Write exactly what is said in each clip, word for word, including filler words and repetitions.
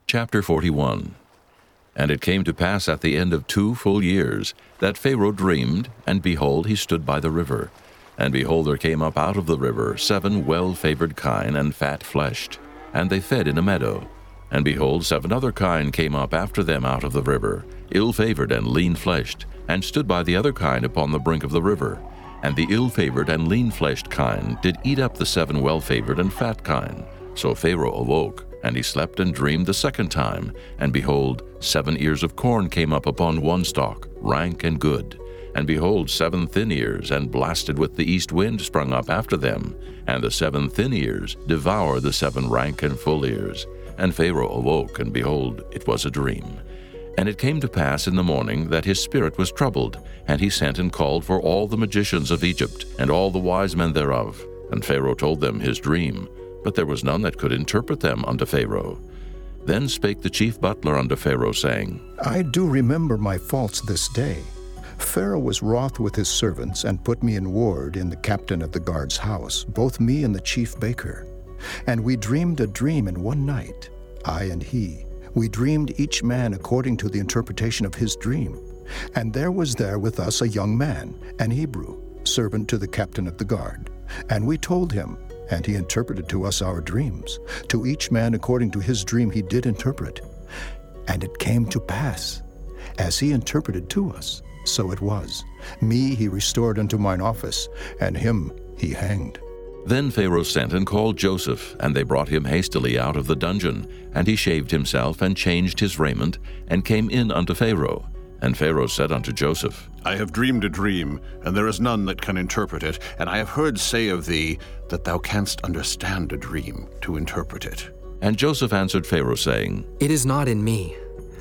Chapter forty-one. And it came to pass at the end of two full years, that Pharaoh dreamed, and behold, he stood by the river. And behold, there came up out of the river seven well-favored kine and fat-fleshed, and they fed in a meadow. And behold, seven other kine came up after them out of the river, ill-favored and lean-fleshed, and stood by the other kine upon the brink of the river. And the ill-favored and lean-fleshed kine did eat up the seven well-favored and fat kine. So Pharaoh awoke, and he slept and dreamed the second time. And behold, seven ears of corn came up upon one stalk, rank and good. And behold, seven thin ears, and blasted with the east wind, sprung up after them. And the seven thin ears devoured the seven rank and full ears. And Pharaoh awoke, and behold, it was a dream. And it came to pass in the morning that his spirit was troubled, and he sent and called for all the magicians of Egypt, and all the wise men thereof. And Pharaoh told them his dream, but there was none that could interpret them unto Pharaoh. Then spake the chief butler unto Pharaoh, saying, I do remember my faults this day. Pharaoh was wroth with his servants, and put me in ward in the captain of the guard's house, both me and the chief baker. And we dreamed a dream in one night, I and he. We dreamed each man according to the interpretation of his dream. And there was there with us a young man, an Hebrew, servant to the captain of the guard. And we told him, and he interpreted to us our dreams. To each man according to his dream he did interpret. And it came to pass, as he interpreted to us, so it was. Me he restored unto mine office, and him he hanged. Then Pharaoh sent and called Joseph, and they brought him hastily out of the dungeon. And he shaved himself, and changed his raiment, and came in unto Pharaoh. And Pharaoh said unto Joseph, I have dreamed a dream, and there is none that can interpret it. And I have heard say of thee, that thou canst understand a dream to interpret it. And Joseph answered Pharaoh, saying, It is not in me.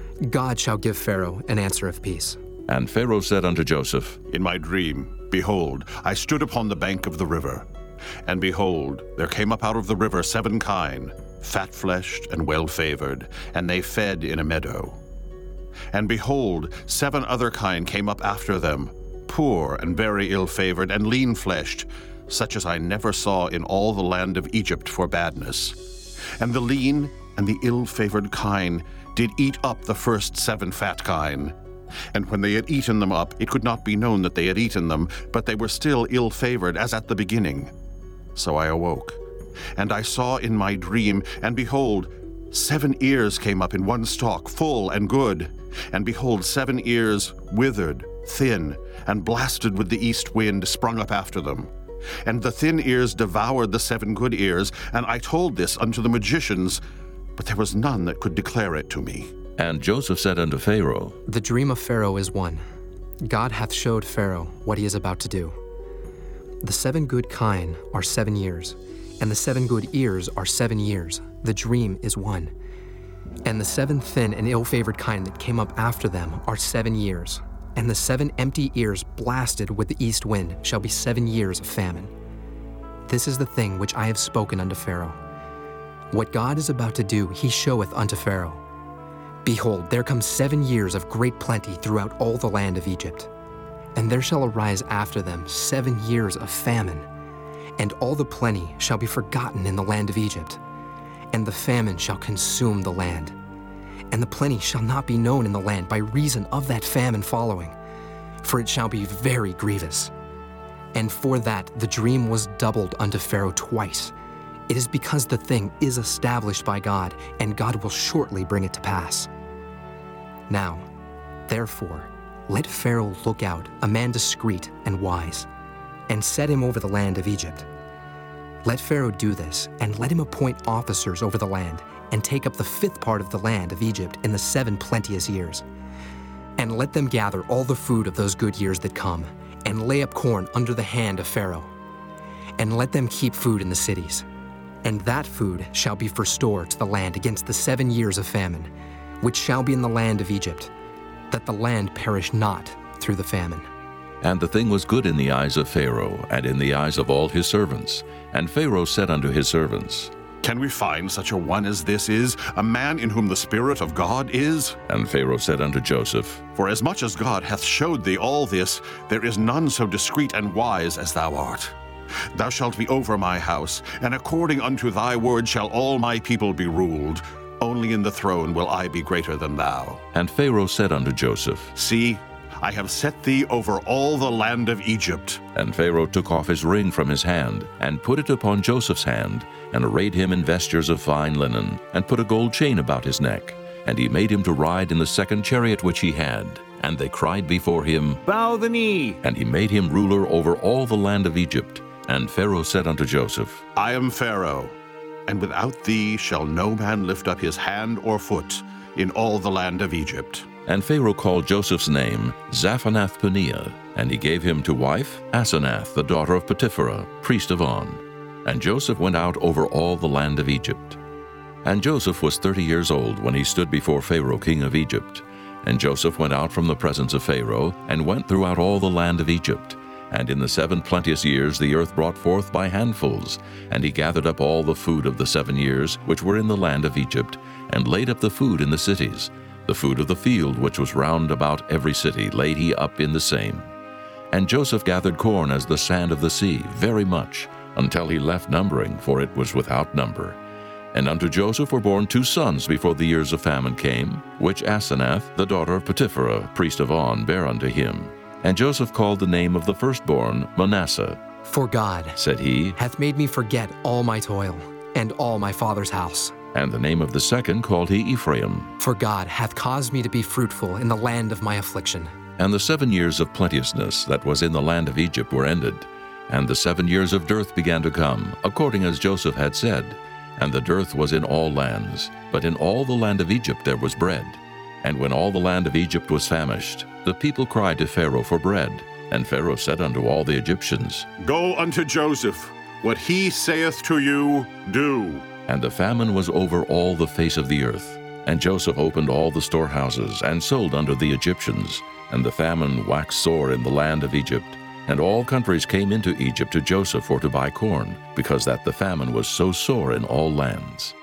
God shall give Pharaoh an answer of peace. And Pharaoh said unto Joseph, In my dream, behold, I stood upon the bank of the river. And behold, there came up out of the river seven kine, fat-fleshed and well-favored, and they fed in a meadow. And behold, seven other kine came up after them, poor and very ill-favored and lean-fleshed, such as I never saw in all the land of Egypt for badness. And the lean and the ill-favored kine did eat up the first seven fat kine. And when they had eaten them up, it could not be known that they had eaten them, but they were still ill-favored as at the beginning. So I awoke, and I saw in my dream, and behold, seven ears came up in one stalk, full and good. And behold, seven ears withered, thin, and blasted with the east wind sprung up after them. And the thin ears devoured the seven good ears, and I told this unto the magicians, but there was none that could declare it to me. And Joseph said unto Pharaoh, The dream of Pharaoh is one. God hath showed Pharaoh what he is about to do. The seven good kine are seven years, and the seven good ears are seven years. The dream is one. And the seven thin and ill-favored kine that came up after them are seven years. And the seven empty ears blasted with the east wind shall be seven years of famine. This is the thing which I have spoken unto Pharaoh. What God is about to do, he showeth unto Pharaoh. Behold, there come seven years of great plenty throughout all the land of Egypt. And there shall arise after them seven years of famine. And all the plenty shall be forgotten in the land of Egypt. And the famine shall consume the land. And the plenty shall not be known in the land by reason of that famine following, for it shall be very grievous. And for that the dream was doubled unto Pharaoh twice. It is because the thing is established by God, and God will shortly bring it to pass. Now, therefore, let Pharaoh look out, a man discreet and wise, and set him over the land of Egypt. Let Pharaoh do this, and let him appoint officers over the land, and take up the fifth part of the land of Egypt in the seven plenteous years. And let them gather all the food of those good years that come, and lay up corn under the hand of Pharaoh. And let them keep food in the cities. And that food shall be for store to the land against the seven years of famine, which shall be in the land of Egypt, that the land perish not through the famine. And the thing was good in the eyes of Pharaoh, and in the eyes of all his servants. And Pharaoh said unto his servants, Can we find such a one as this is, a man in whom the Spirit of God is? And Pharaoh said unto Joseph, For as much as God hath showed thee all this, there is none so discreet and wise as thou art. Thou shalt be over my house, and according unto thy word shall all my people be ruled. only in the throne will I be greater than thou. And Pharaoh said unto Joseph, See, I have set thee over all the land of Egypt. And Pharaoh took off his ring from his hand, and put it upon Joseph's hand, and arrayed him in vestures of fine linen, and put a gold chain about his neck. And he made him to ride in the second chariot which he had. And they cried before him, Bow the knee. And he made him ruler over all the land of Egypt. And Pharaoh said unto Joseph, I am Pharaoh, and without thee shall no man lift up his hand or foot in all the land of Egypt. And Pharaoh called Joseph's name Zaphanath-Paneah, and he gave him to wife Asenath, the daughter of Potipherah, priest of On. And Joseph went out over all the land of Egypt. And Joseph was thirty years old when he stood before Pharaoh king of Egypt. And Joseph went out from the presence of Pharaoh, and went throughout all the land of Egypt. And in the seven plenteous years the earth brought forth by handfuls. And he gathered up all the food of the seven years which were in the land of Egypt, and laid up the food in the cities. The food of the field which was round about every city laid he up in the same. And Joseph gathered corn as the sand of the sea, very much, until he left numbering, for it was without number. And unto Joseph were born two sons before the years of famine came, which Asenath, the daughter of Potipherah, priest of On, bare unto him. And Joseph called the name of the firstborn Manasseh. For God, said he, hath made me forget all my toil, and all my father's house. And the name of the second called he Ephraim. For God hath caused me to be fruitful in the land of my affliction. And the seven years of plenteousness that was in the land of Egypt were ended. And the seven years of dearth began to come, according as Joseph had said. And the dearth was in all lands, but in all the land of Egypt there was bread. And when all the land of Egypt was famished, the people cried to Pharaoh for bread. And Pharaoh said unto all the Egyptians, Go unto Joseph, what he saith to you, do. And the famine was over all the face of the earth. And Joseph opened all the storehouses, and sold unto the Egyptians. And the famine waxed sore in the land of Egypt. And all countries came into Egypt to Joseph for to buy corn, because that the famine was so sore in all lands.